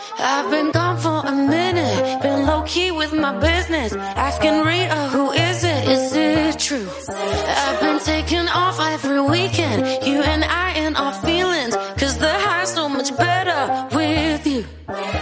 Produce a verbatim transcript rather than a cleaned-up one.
I've been gone for a minute, been low-key with my business, asking Rita, who is it? Is it true? I've been taking off every weekend, you and I in our feelings, cause the high's so much better with you.